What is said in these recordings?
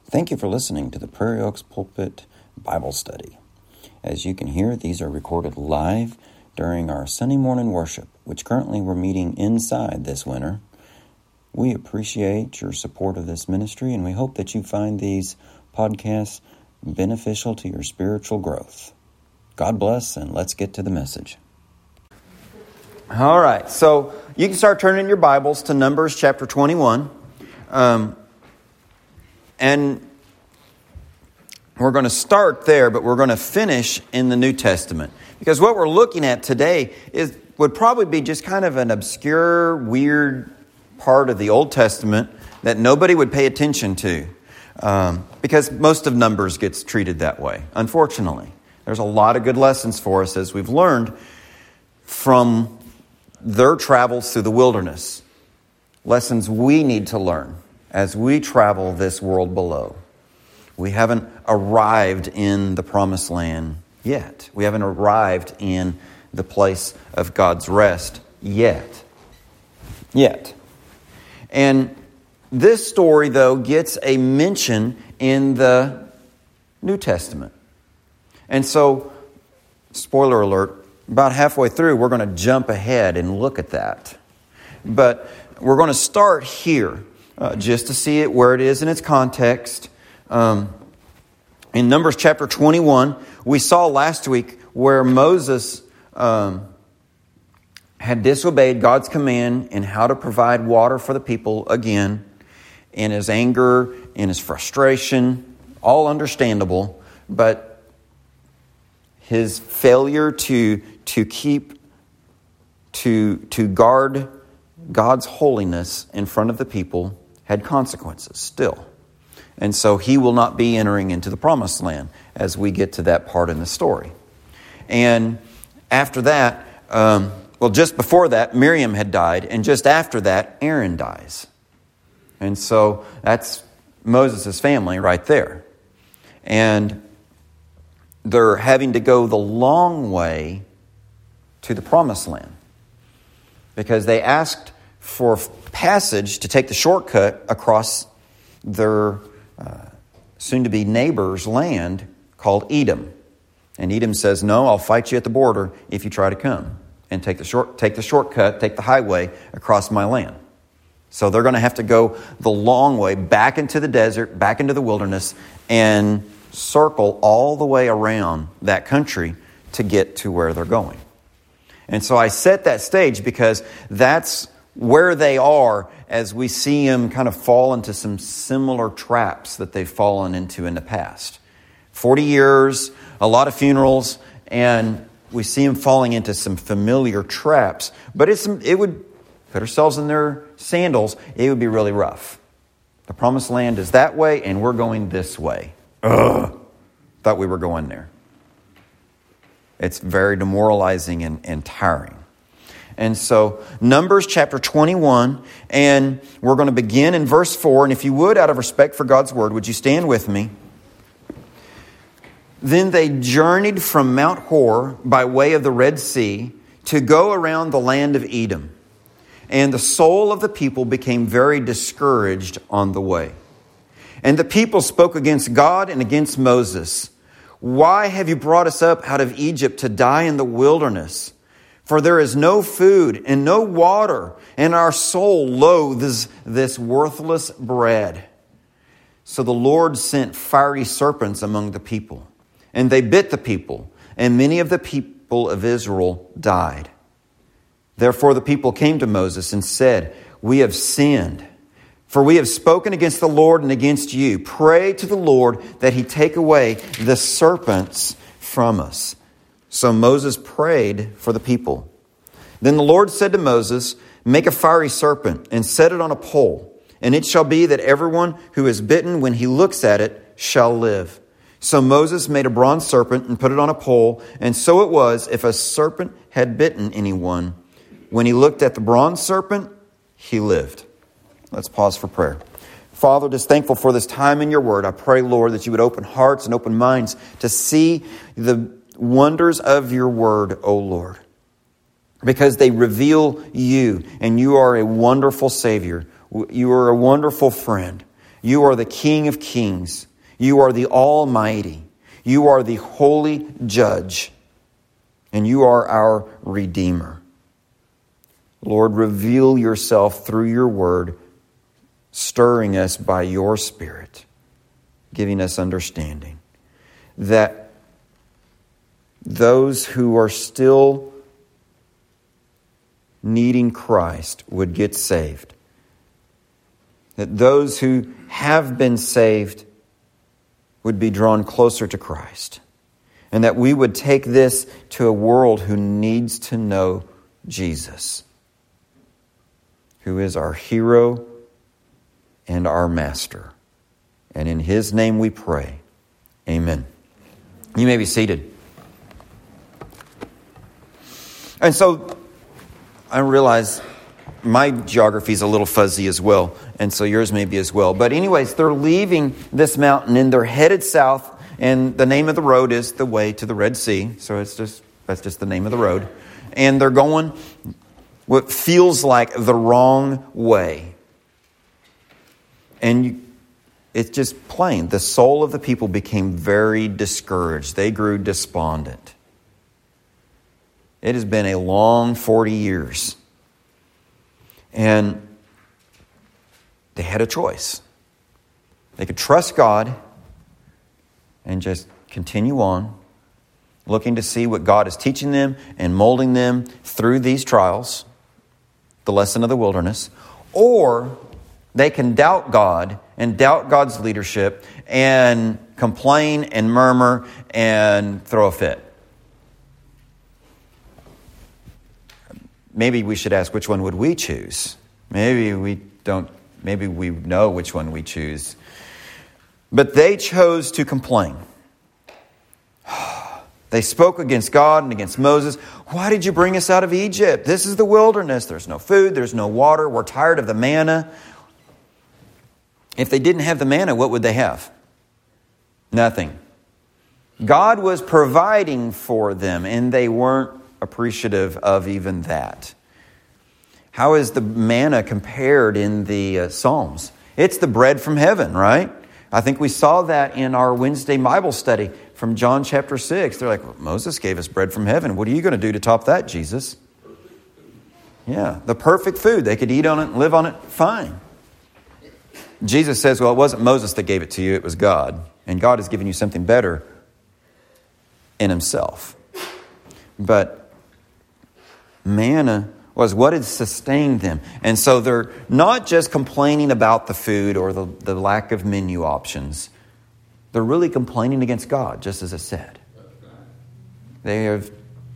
Thank you for listening to the Prairie Oaks Pulpit Bible Study. As you can hear, these are recorded live during our Sunday morning worship, which currently we're meeting inside this winter. We appreciate your support of this ministry, and we hope that you find these podcasts beneficial to your spiritual growth. God bless, and let's get to the message. All right, so you can start turning your Bibles to Numbers chapter 21. And we're going to start there, but we're going to finish in the New Testament. Because what we're looking at today would probably be just kind of an obscure, weird part of the Old Testament that nobody would pay attention to. Because most of Numbers gets treated that way, unfortunately. There's a lot of good lessons for us as we've learned from their travels through the wilderness. Lessons we need to learn as we travel this world below. We haven't arrived in the promised land yet. We haven't arrived in the place of God's rest yet. And this story, though, gets a mention in the New Testament. And so, spoiler alert, about halfway through, we're going to jump ahead and look at that. But we're going to start here. Just to see it where it is in its context. In Numbers chapter 21, we saw last week where Moses had disobeyed God's command in how to provide water for the people again. In his anger, in his frustration, all understandable. But his failure to guard God's holiness in front of the people had consequences still. And so he will not be entering into the promised land as we get to that part in the story. And after that, just before that, Miriam had died. And just after that, Aaron dies. And so that's Moses' family right there. And they're having to go the long way to the promised land. Because they asked for passage to take the shortcut across their soon-to-be neighbor's land called Edom. And Edom says, no, I'll fight you at the border if you try to come and take the shortcut, take the highway across my land. So they're going to have to go the long way back into the desert, back into the wilderness, and circle all the way around that country to get to where they're going. And so I set that stage because that's where they are as we see them kind of fall into some similar traps that they've fallen into in the past. 40 years, a lot of funerals, and we see them falling into some familiar traps. But it would put ourselves in their sandals. It would be really rough. The promised land is that way, and we're going this way. Thought we were going there. It's very demoralizing and tiring. And so, Numbers chapter 21, and we're going to begin in verse 4. And if you would, out of respect for God's word, would you stand with me? Then they journeyed from Mount Hor by way of the Red Sea to go around the land of Edom. And the soul of the people became very discouraged on the way. And the people spoke against God and against Moses. Why have you brought us up out of Egypt to die in the wilderness? For there is no food and no water, and our soul loathes this worthless bread. So the Lord sent fiery serpents among the people, and they bit the people, and many of the people of Israel died. Therefore the people came to Moses and said, we have sinned, for we have spoken against the Lord and against you. Pray to the Lord that he take away the serpents from us. So Moses prayed for the people. Then the Lord said to Moses, make a fiery serpent and set it on a pole. And it shall be that everyone who is bitten when he looks at it shall live. So Moses made a bronze serpent and put it on a pole. And so it was, if a serpent had bitten anyone, when he looked at the bronze serpent, he lived. Let's pause for prayer. Father, just thankful for this time in your word. I pray, Lord, that you would open hearts and open minds to see the wonders of your word, O Lord. Because they reveal you, and you are a wonderful Savior. You are a wonderful friend. You are the King of kings. You are the Almighty. You are the holy judge. And you are our Redeemer. Lord, reveal yourself through your word, stirring us by your Spirit, giving us understanding. That those who are still needing Christ would get saved. That those who have been saved would be drawn closer to Christ. And that we would take this to a world who needs to know Jesus, who is our hero and our master. And in His name we pray. Amen. You may be seated. And so I realize my geography is a little fuzzy as well, and so yours may be as well. But anyways, they're leaving this mountain and they're headed south, and the name of the road is the way to the Red Sea. So that's just the name of the road. And they're going what feels like the wrong way. And it's just plain. The soul of the people became very discouraged. They grew despondent. It has been a long 40 years. And they had a choice. They could trust God and just continue on, looking to see what God is teaching them and molding them through these trials, the lesson of the wilderness. Or they can doubt God and doubt God's leadership and complain and murmur and throw a fit. Maybe we should ask, which one would we choose? Maybe we know which one we choose. But they chose to complain. They spoke against God and against Moses. Why did you bring us out of Egypt? This is the wilderness. There's no food. There's no water. We're tired of the manna. If they didn't have the manna, what would they have? Nothing. God was providing for them, and they weren't appreciative of even that. How is the manna compared in the Psalms? It's the bread from heaven, right? I think we saw that in our Wednesday Bible study from John chapter 6. They're like, well, Moses gave us bread from heaven. What are you going to do to top that, Jesus? Yeah, the perfect food. They could eat on it and live on it fine. Jesus says, well, it wasn't Moses that gave it to you, it was God. And God has given you something better in Himself. But manna was what had sustained them. And so they're not just complaining about the food or the lack of menu options. They're really complaining against God, just as it said. They have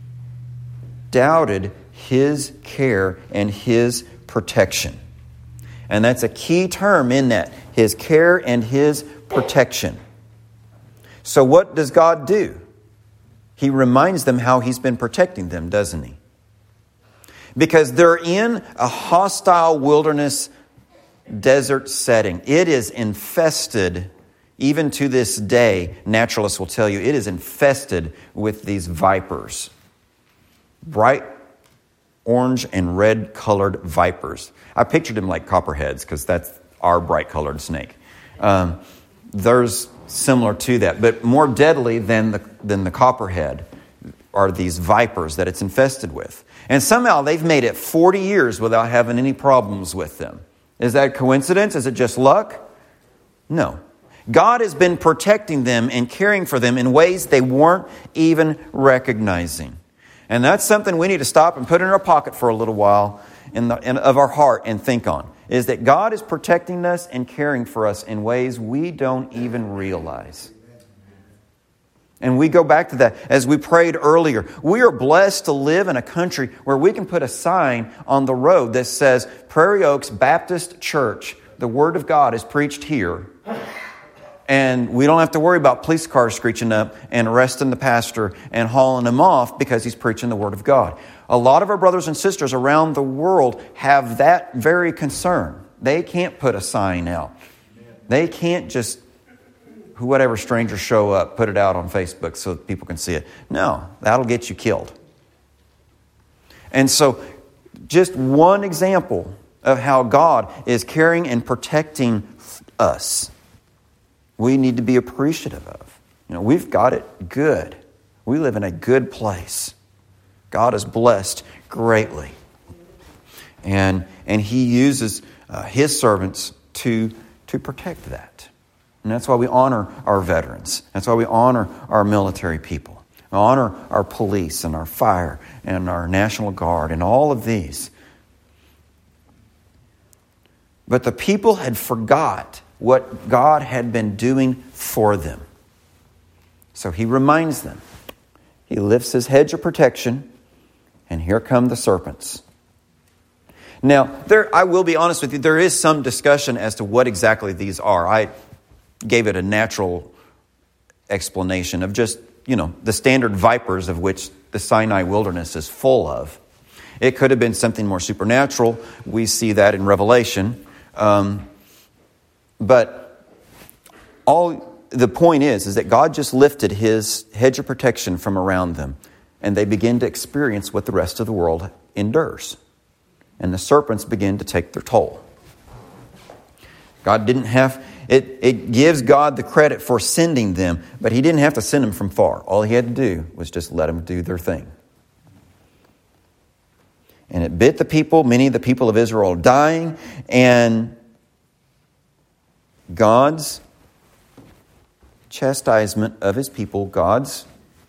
doubted His care and His protection. And that's a key term in that, His care and His protection. So what does God do? He reminds them how He's been protecting them, doesn't He? Because they're in a hostile wilderness desert setting. It is infested, even to this day, naturalists will tell you, it is infested with these vipers. Bright orange and red colored vipers. I pictured them like copperheads because that's our bright colored snake. There's similar to that, but more deadly than the copperhead are these vipers that it's infested with. And somehow they've made it 40 years without having any problems with them. Is that a coincidence? Is it just luck? No. God has been protecting them and caring for them in ways they weren't even recognizing. And that's something we need to stop and put in our pocket for a little while of our heart and think on. Is that God is protecting us and caring for us in ways we don't even realize. And we go back to that as we prayed earlier. We are blessed to live in a country where we can put a sign on the road that says, Prairie Oaks Baptist Church, the Word of God is preached here. And we don't have to worry about police cars screeching up and arresting the pastor and hauling him off because he's preaching the Word of God. A lot of our brothers and sisters around the world have that very concern. They can't put a sign out. They can't just, whatever strangers show up, put it out on Facebook so that people can see it. No, that'll get you killed. And so, just one example of how God is caring and protecting us, we need to be appreciative of. We've got it good. We live in a good place. God is blessed greatly. And He uses His servants to protect that. And that's why we honor our veterans. That's why we honor our military people. We honor our police and our fire and our National Guard and all of these. But the people had forgot what God had been doing for them. So He reminds them. He lifts His hedge of protection, and here come the serpents. Now, I will be honest with you, there is some discussion as to what exactly these are. I gave it a natural explanation of just, the standard vipers of which the Sinai wilderness is full of. It could have been something more supernatural. We see that in Revelation. But the point is that God just lifted His hedge of protection from around them, and they begin to experience what the rest of the world endures. And the serpents begin to take their toll. God didn't have... It gives God the credit for sending them, but He didn't have to send them from far. All He had to do was just let them do their thing. And it bit the people. Many of the people of Israel dying. And God's chastisement of His people, God's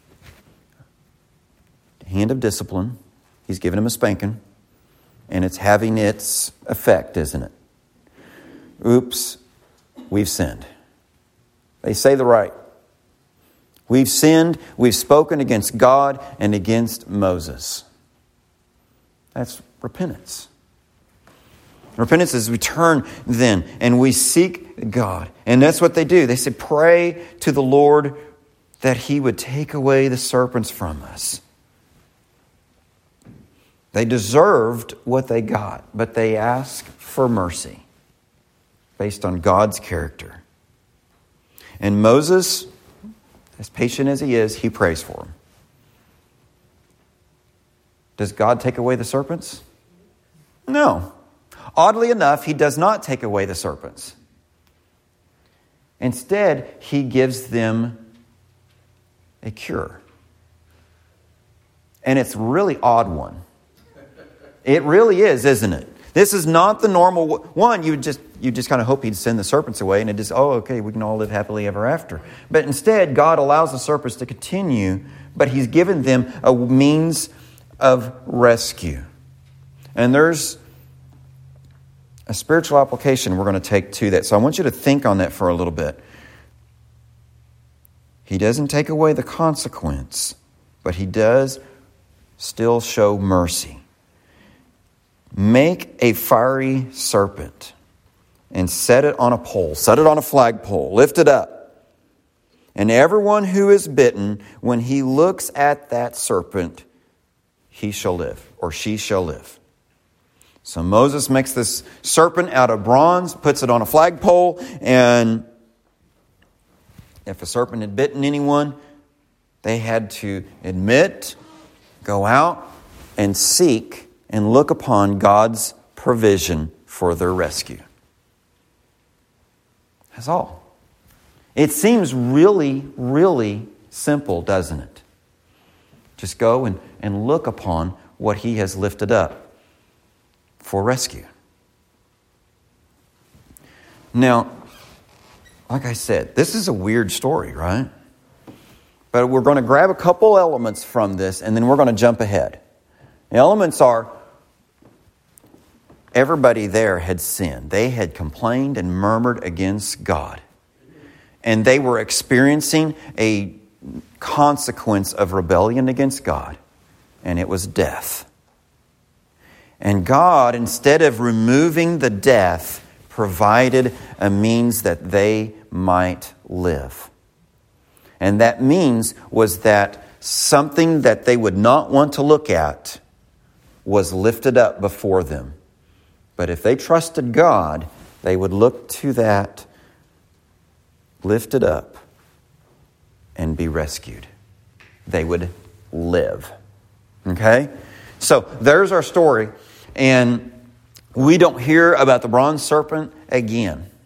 hand of discipline, He's given them a spanking. And it's having its effect, isn't it? Oops, we've sinned. They say the right. We've sinned, we've spoken against God and against Moses. That's repentance. Repentance is we turn then and we seek God. And that's what they do. They say, pray to the Lord that He would take away the serpents from us. They deserved what they got, but they asked for mercy based on God's character. And Moses, as patient as he is, he prays for him. Does God take away the serpents? No. Oddly enough, He does not take away the serpents. Instead, He gives them a cure. And it's a really odd one. It really is, isn't it? This is not the normal one. You just kind of hope He'd send the serpents away and it just, okay, we can all live happily ever after. But instead, God allows the serpents to continue, but He's given them a means of rescue. And there's a spiritual application we're going to take to that. So I want you to think on that for a little bit. He doesn't take away the consequence, but He does still show mercy. Make a fiery serpent and set it on a pole, set it on a flagpole, lift it up. And everyone who is bitten, when he looks at that serpent, he shall live, or she shall live. So Moses makes this serpent out of bronze, puts it on a flagpole, and if a serpent had bitten anyone, they had to admit, go out, and seek and look upon God's provision for their rescue. That's all. It seems really, really simple, doesn't it? Just go and look upon what He has lifted up for rescue. Now, like I said, this is a weird story, right? But we're going to grab a couple elements from this and then we're going to jump ahead. The elements are, everybody there had sinned. They had complained and murmured against God. And they were experiencing a consequence of rebellion against God. And it was death. And God, instead of removing the death, provided a means that they might live. And that means was that something that they would not want to look at was lifted up before them. But if they trusted God, they would look to that lifted up and be rescued. They would live. Okay? So there's our story. And we don't hear about the bronze serpent again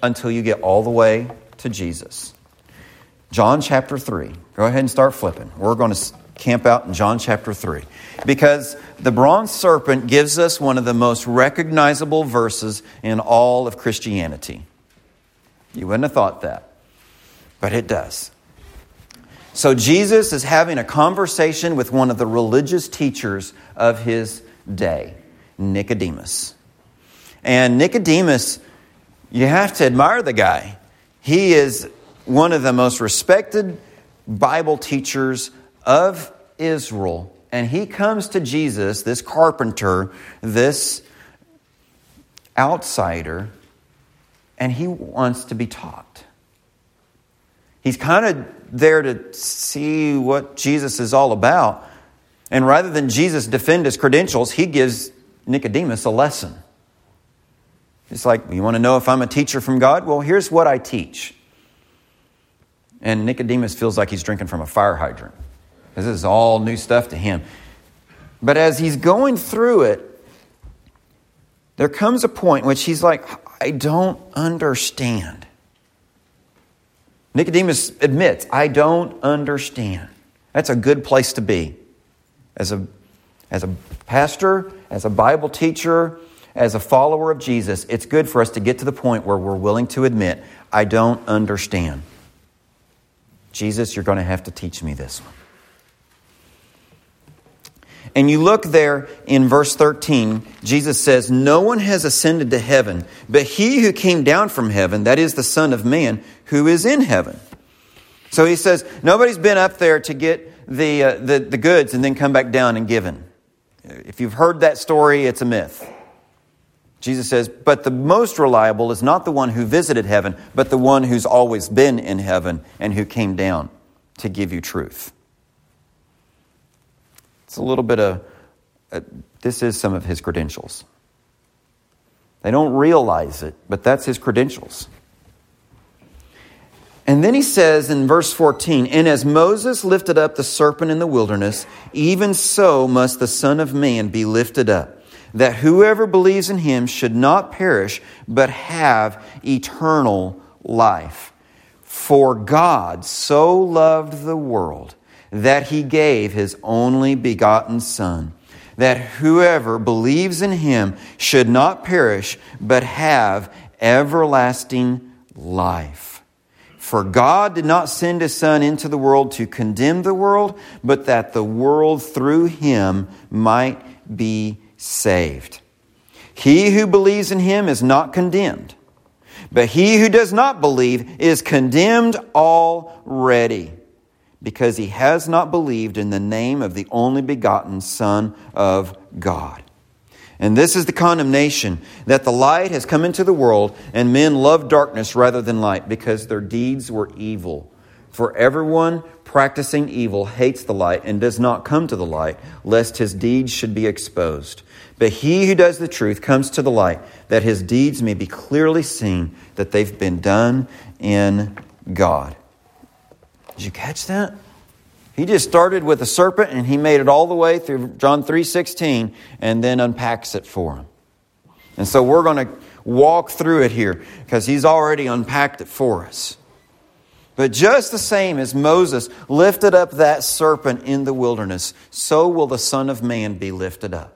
until you get all the way to Jesus. John chapter 3. Go ahead and start flipping. We're going to camp out in John chapter 3. Because the bronze serpent gives us one of the most recognizable verses in all of Christianity. You wouldn't have thought that, but it does. So Jesus is having a conversation with one of the religious teachers of his day, Nicodemus. And Nicodemus, you have to admire the guy. He is one of the most respected Bible teachers of Israel. And he comes to Jesus, this carpenter, this outsider, and he wants to be taught. He's kind of there to see what Jesus is all about. And rather than Jesus defend his credentials, he gives Nicodemus a lesson. It's like, you want to know if I'm a teacher from God? Well, here's what I teach. And Nicodemus feels like he's drinking from a fire hydrant. This is all new stuff to him. But as he's going through it, there comes a point in which he's like, I don't understand. Nicodemus admits, I don't understand. That's a good place to be. As a pastor, as a Bible teacher, as a follower of Jesus, it's good for us to get to the point where we're willing to admit, I don't understand. Jesus, you're going to have to teach me this one. And you look there in verse 13, Jesus says, no one has ascended to heaven, but he who came down from heaven, that is the Son of Man, who is in heaven. So he says, nobody's been up there to get the goods and then come back down and given. If you've heard that story, it's a myth. Jesus says, but the most reliable is not the one who visited heaven, but the one who's always been in heaven and who came down to give you truth. It's a little bit of, this is some of his credentials. They don't realize it, but that's his credentials. And then he says in verse 14, and as Moses lifted up the serpent in the wilderness, even so must the Son of Man be lifted up, that whoever believes in him should not perish, but have eternal life. For God so loved the world that he gave his only begotten Son, that whoever believes in him should not perish, but have everlasting life. For God did not send his Son into the world to condemn the world, but that the world through him might be saved. He who believes in him is not condemned, but he who does not believe is condemned already, because he has not believed in the name of the only begotten Son of God. And this is the condemnation, that the light has come into the world, and men love darkness rather than light, because their deeds were evil. For everyone practicing evil hates the light and does not come to the light, lest his deeds should be exposed. But he who does the truth comes to the light, that his deeds may be clearly seen, that they've been done in God. Did you catch that? He just started with a serpent and he made it all the way through John 3:16 and then unpacks it for him. And so we're going to walk through it here because he's already unpacked it for us. But just the same as Moses lifted up that serpent in the wilderness, so will the Son of Man be lifted up.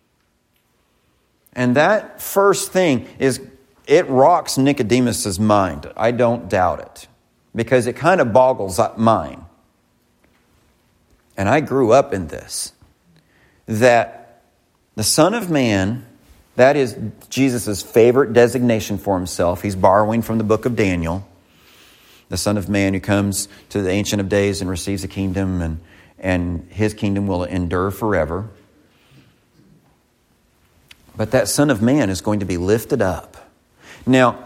And that first thing is, it rocks Nicodemus's mind. I don't doubt it. Because it kind of boggles up mine. And I grew up in this. That the Son of Man, that is Jesus' favorite designation for himself. He's borrowing from the book of Daniel. The Son of Man who comes to the Ancient of Days and receives a kingdom, and his kingdom will endure forever. But that Son of Man is going to be lifted up. Now,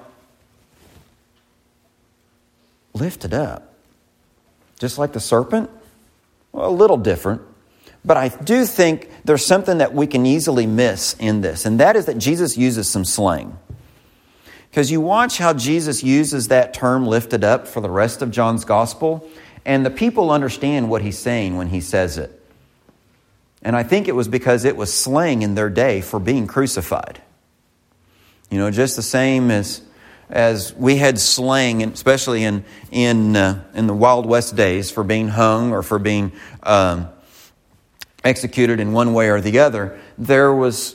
lifted up, just like the serpent? Well, a little different. But I do think there's something that we can easily miss in this, and that is that Jesus uses some slang. Because you watch how Jesus uses that term lifted up for the rest of John's gospel, and the people understand what he's saying when he says it. And I think it was because it was slang in their day for being crucified. You know, just the same as as we had slang, especially in the Wild West days, for being hung or for being executed in one way or the other, there was,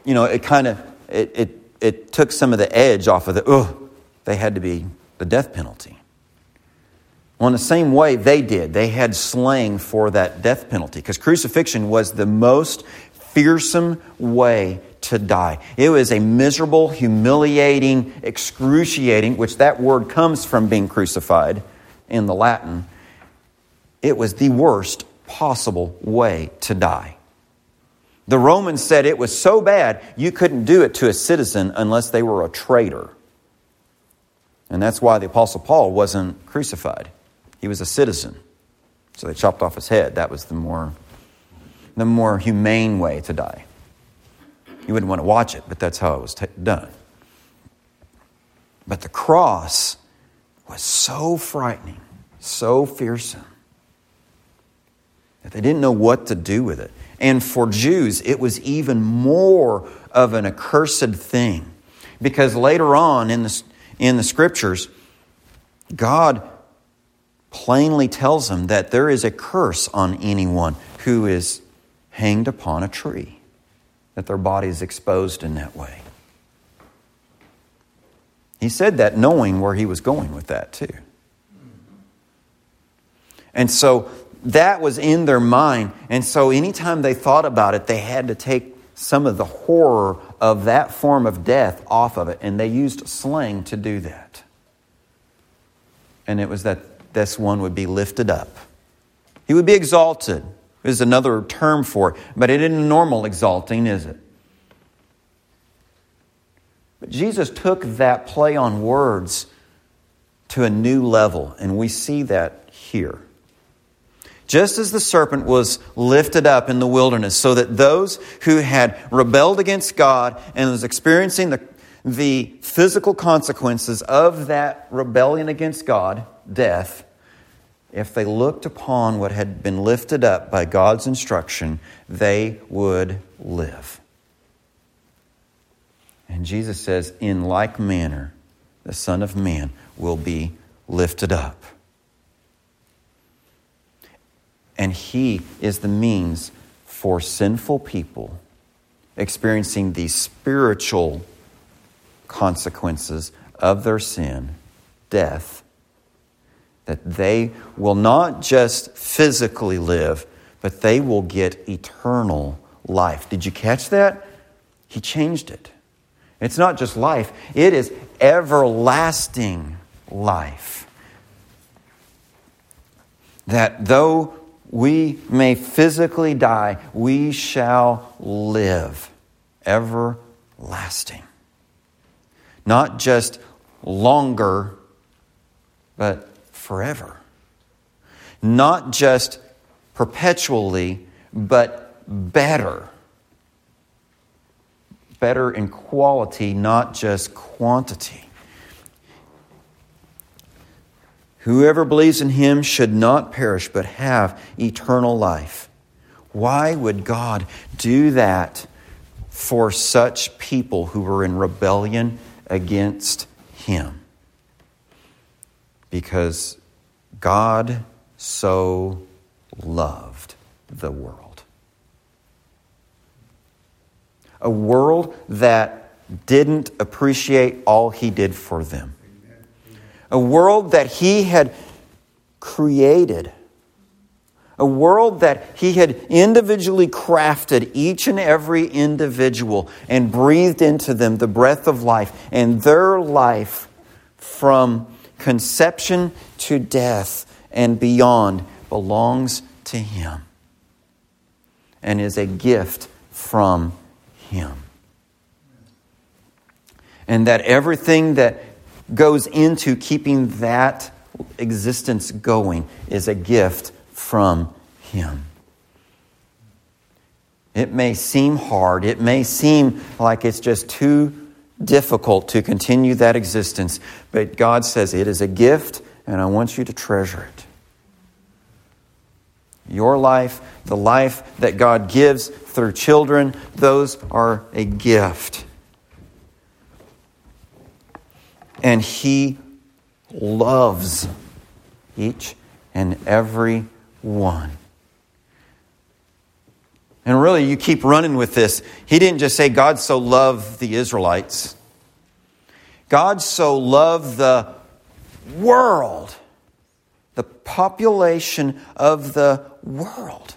it took some of the edge off of they had to be the death penalty. Well, in the same way they did. They had slang for that death penalty, because crucifixion was the most fearsome way to die. It was a miserable, humiliating, excruciating, which that word comes from being crucified in the Latin. It was the worst possible way to die. The Romans said it was so bad you couldn't do it to a citizen unless they were a traitor. And that's why the Apostle Paul wasn't crucified. He was a citizen. So they chopped off his head. That was the more humane way to die. You wouldn't want to watch it, but that's how it was done. But the cross was so frightening, so fearsome, that they didn't know what to do with it. And for Jews, it was even more of an accursed thing. Because later on in the Scriptures, God plainly tells them that there is a curse on anyone who is hanged upon a tree, that their body is exposed in that way. He said that knowing where he was going with that too. And so that was in their mind. And so anytime they thought about it, they had to take some of the horror of that form of death off of it. And they used slang to do that. And it was that this one would be lifted up. He would be exalted. Is another term for it. But it isn't normal exalting, is it? But Jesus took that play on words to a new level. And we see that here. Just as the serpent was lifted up in the wilderness so that those who had rebelled against God and was experiencing the physical consequences of that rebellion against God, death, if they looked upon what had been lifted up by God's instruction, they would live. And Jesus says, in like manner, the Son of Man will be lifted up. And He is the means for sinful people experiencing the spiritual consequences of their sin, death, that they will not just physically live, but they will get eternal life. Did you catch that? He changed it. It's not just life, it is everlasting life. That though we may physically die, we shall live everlasting. Not just longer, but forever. Not just perpetually, but better. Better in quality, not just quantity. Whoever believes in Him should not perish, but have eternal life. Why would God do that for such people who were in rebellion against Him? Because God so loved the world. A world that didn't appreciate all He did for them. A world that He had created. A world that He had individually crafted, each and every individual, and breathed into them the breath of life. And their life from conception to death and beyond belongs to Him and is a gift from Him. And that everything that goes into keeping that existence going is a gift from Him. It may seem hard. It may seem like it's just too difficult to continue that existence. But God says it is a gift, and I want you to treasure it. Your life, the life that God gives through children, those are a gift. And He loves each and every one. And really, you keep running with this. He didn't just say God so loved the Israelites. God so loved the world, the population of the world.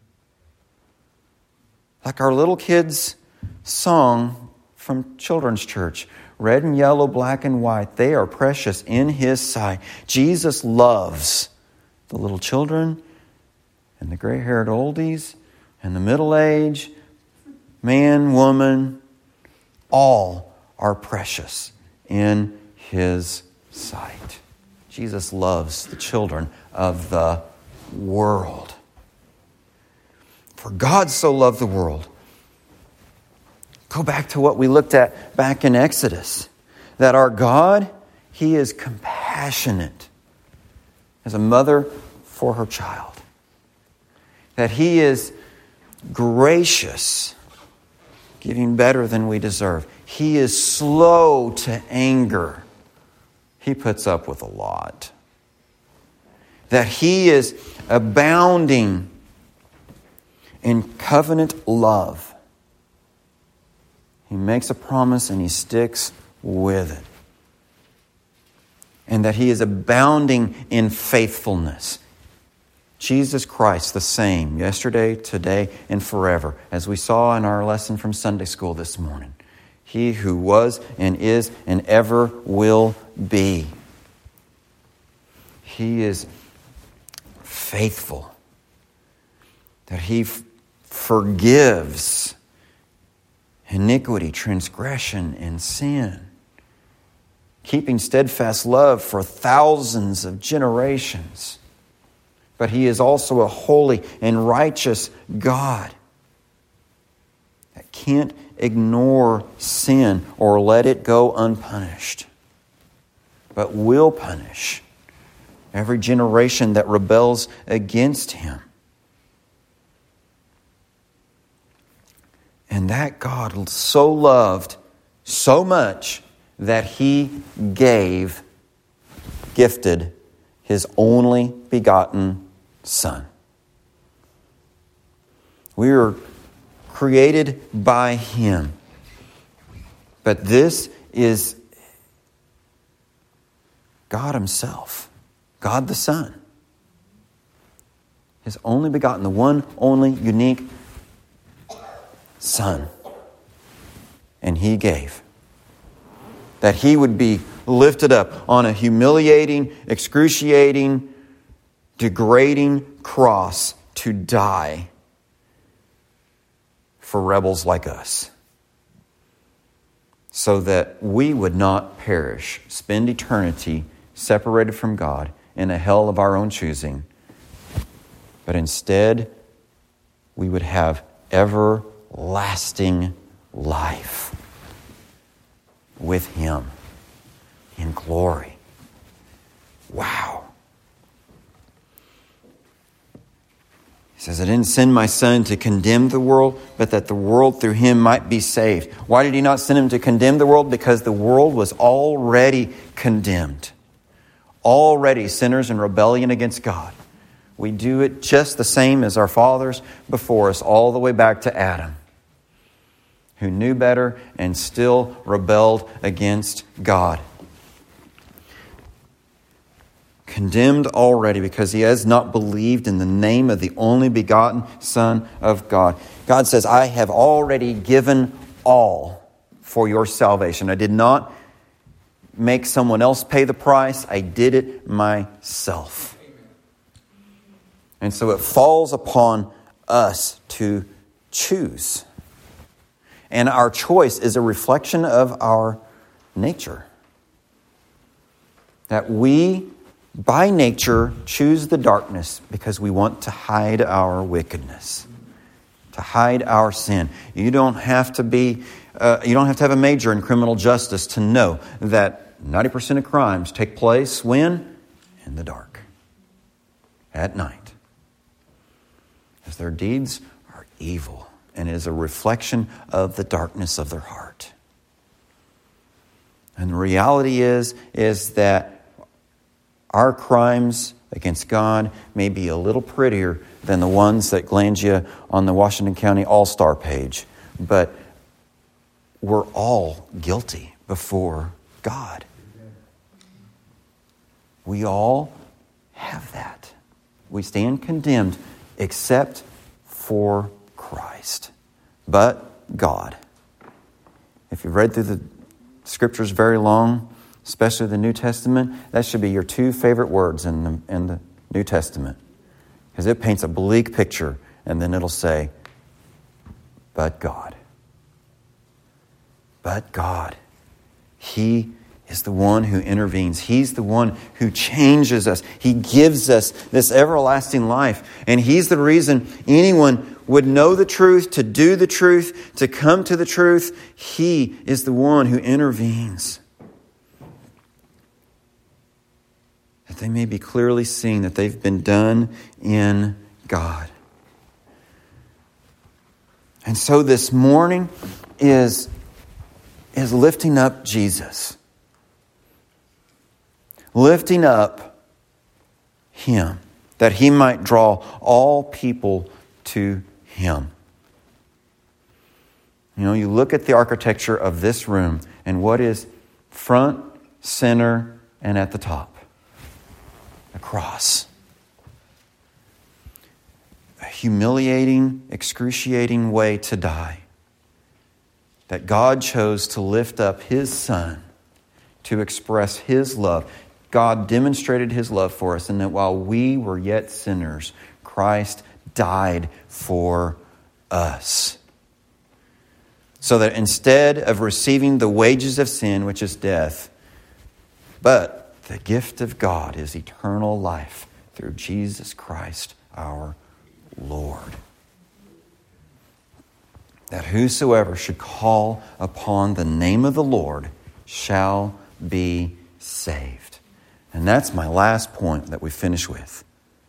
Like our little kids' song from children's church, red and yellow, black and white, they are precious in His sight. Jesus loves the little children and the gray-haired oldies and the middle-aged, man, woman, all are precious in His sight. Jesus loves the children of the world. For God so loved the world. Go back to what we looked at back in Exodus. That our God, He is compassionate as a mother for her child. That He is gracious, giving better than we deserve. He is slow to anger. He puts up with a lot. That He is abounding in covenant love. He makes a promise and He sticks with it. And that He is abounding in faithfulness. Jesus Christ, the same, yesterday, today, and forever, as we saw in our lesson from Sunday school this morning. He who was and is and ever will be. He is faithful. That He forgives iniquity, transgression, and sin. Keeping steadfast love for thousands of generations. But He is also a holy and righteous God that can't ignore sin or let it go unpunished, but will punish every generation that rebels against Him. And that God so loved so much that He gifted His only begotten Son. We are created by Him. But this is God Himself, God the Son. His only begotten, the one only unique Son. And He gave. That He would be lifted up on a humiliating, excruciating, degrading cross to die for rebels like us. So that we would not perish, spend eternity separated from God in a hell of our own choosing. But instead, we would have everlasting life with Him in glory. Wow. He says, I didn't send my Son to condemn the world, but that the world through Him might be saved. Why did He not send Him to condemn the world? Because the world was already condemned. Already sinners in rebellion against God. We do it just the same as our fathers before us, all the way back to Adam, who knew better and still rebelled against God. Condemned already because he has not believed in the name of the only begotten Son of God. God says, I have already given all for your salvation. I did not make someone else pay the price. I did it myself. And so it falls upon us to choose. And our choice is a reflection of our nature. That we, by nature, choose the darkness because we want to hide our wickedness, to hide our sin. You don't have to have a major in criminal justice to know that 90% of crimes take place when? In the dark, at night. As their deeds are evil and is a reflection of the darkness of their heart. And the reality is that our crimes against God may be a little prettier than the ones that land you on the Washington County All-Star page. But we're all guilty before God. We all have that. We stand condemned except for Christ. But God. If you've read through the Scriptures very long, especially the New Testament, that should be your two favorite words in the New Testament. Because it paints a bleak picture, and then it'll say, but God. But God. He is the one who intervenes. He's the one who changes us. He gives us this everlasting life. And He's the reason anyone would know the truth, to do the truth, to come to the truth. He is the one who intervenes. That they may be clearly seen that they've been done in God. And so this morning is lifting up Jesus. Lifting up Him, that He might draw all people to Him. You know, you look at the architecture of this room, and what is front, center, and at the top? A cross. A humiliating, excruciating way to die. That God chose to lift up His Son to express His love. God demonstrated His love for us, and that while we were yet sinners, Christ died for us. So that instead of receiving the wages of sin, which is death, but the gift of God is eternal life through Jesus Christ our Lord. That whosoever should call upon the name of the Lord shall be saved. And that's my last point that we finish with.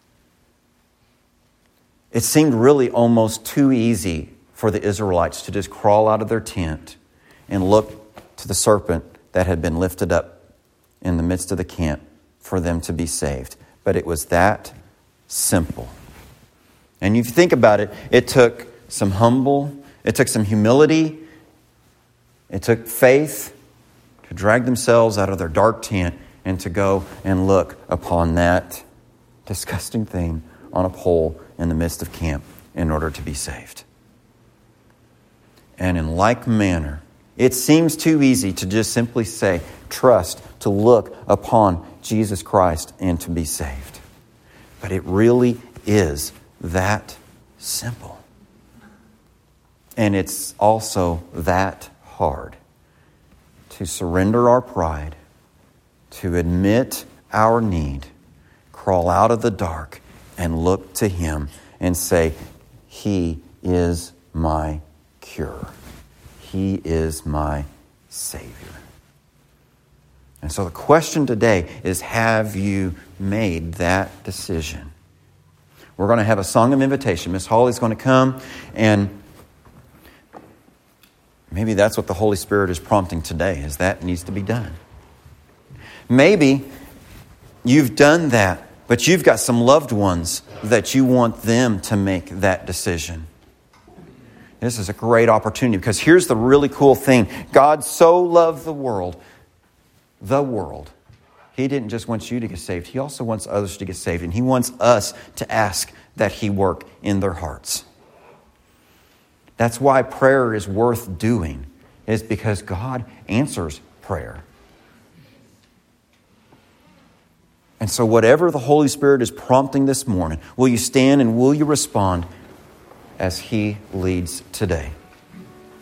It seemed really almost too easy for the Israelites to just crawl out of their tent and look to the serpent that had been lifted up in the midst of the camp for them to be saved. But it was that simple. And if you think about it, it took some humility, it took faith to drag themselves out of their dark tent and to go and look upon that disgusting thing on a pole in the midst of camp in order to be saved. And in like manner, it seems too easy to just simply say, trust, to look upon Jesus Christ and to be saved. But it really is that simple. And it's also that hard to surrender our pride, to admit our need, crawl out of the dark, and look to Him and say, He is my cure. He is my Savior. And so the question today is, have you made that decision? We're going to have a song of invitation. Miss Holly's going to come, and maybe that's what the Holy Spirit is prompting today, is that needs to be done. Maybe you've done that, but you've got some loved ones that you want them to make that decision. This is a great opportunity, because here's the really cool thing. God so loved the world. He didn't just want you to get saved. He also wants others to get saved. And He wants us to ask that He work in their hearts. That's why prayer is worth doing, is because God answers prayer. And so whatever the Holy Spirit is prompting this morning, will you stand and will you respond as He leads today?